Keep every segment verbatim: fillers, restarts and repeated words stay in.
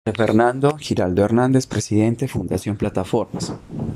Fernando Giraldo Hernández, presidente, Fundación Plataformas.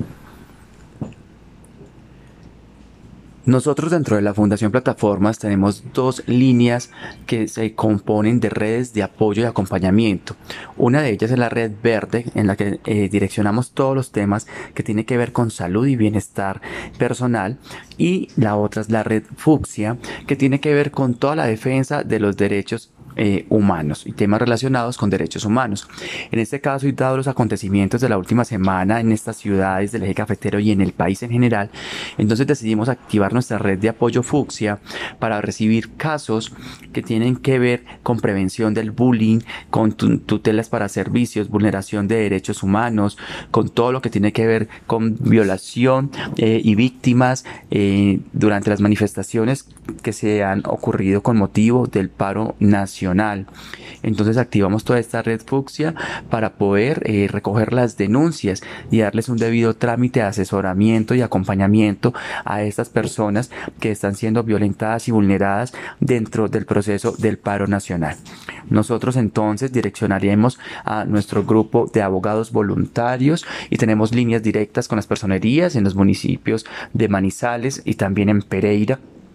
Nosotros dentro de la Fundación Plataformas tenemos dos líneas que se componen de redes de apoyo y acompañamiento. Una de ellas es la red verde, en la que eh, direccionamos todos los temas que tienen que ver con salud y bienestar personal, y la otra es la red fucsia, que tiene que ver con toda la defensa de los derechos Eh, humanos y temas relacionados con derechos humanos. En este caso, y dado los acontecimientos de la última semana en estas ciudades del eje cafetero y en el país en general, entonces decidimos activar nuestra red de apoyo fucsia para recibir casos que tienen que ver con prevención del bullying, con tutelas para servicios, vulneración de derechos humanos, con todo lo que tiene que ver con violación eh, y víctimas eh, durante las manifestaciones que se han ocurrido con motivo del paro nacional. Entonces activamos toda esta red fucsia para poder eh, recoger las denuncias y darles un debido trámite de asesoramiento y acompañamiento a estas personas que están siendo violentadas y vulneradas dentro del proceso del paro nacional. Nosotros entonces direccionaremos a nuestro grupo de abogados voluntarios y tenemos líneas directas con las personerías en los municipios de Manizales y también en Pereira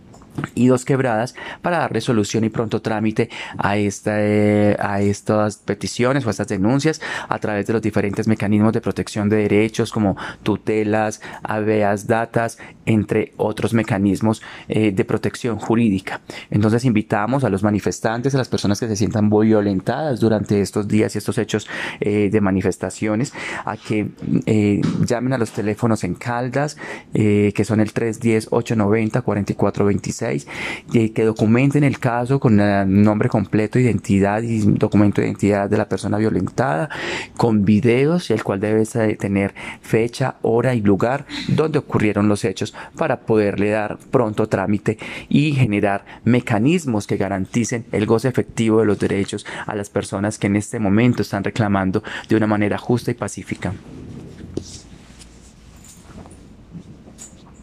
y Dos Quebradas para darle solución y pronto trámite a, esta, eh, a estas peticiones o a estas denuncias a través de los diferentes mecanismos de protección de derechos como tutelas, habeas datas, entre otros mecanismos eh, de protección jurídica. Entonces invitamos a los manifestantes, a las personas que se sientan violentadas durante estos días y estos hechos eh, de manifestaciones, a que eh, llamen a los teléfonos en Caldas, eh, que son el tres uno cero, ocho nueve cero, cuatro cuatro dos seis, eh, que documenten el caso con el nombre completo, identidad y documento de identidad de la persona violentada, con videos, el cual debe tener fecha, hora y lugar donde ocurrieron los hechos, para poderle dar pronto trámite y generar mecanismos que garanticen el goce efectivo de los derechos a las personas que en este momento están reclamando de una manera justa y pacífica.